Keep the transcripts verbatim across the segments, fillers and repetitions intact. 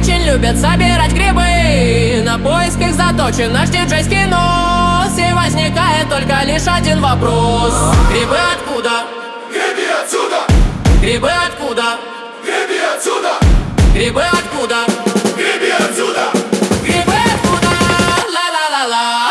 очень любят собирать грибы. На поиск их заточен наш диджейский нос. И возникает только лишь один вопрос: грибы откуда? Гриби отсюда! Грибы откуда? Гриби отсюда! Грибы откуда? Гриби отсюда! Грибы откуда? Ла-ла-ла-ла.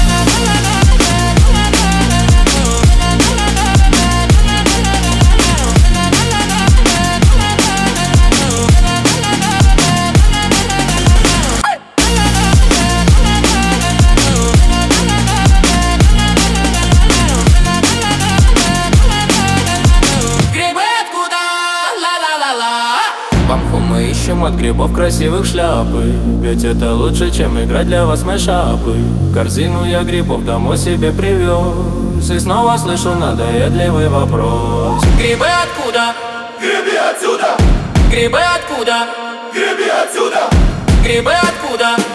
В Амху мы ищем от грибов красивых шляпы, ведь это лучше, чем играть для вас мэшапы. Корзину я грибов домой себе привез, и снова слышу надоедливый вопрос: грибы откуда? Гриби отсюда! Грибы откуда? Гриби отсюда! Грибы откуда?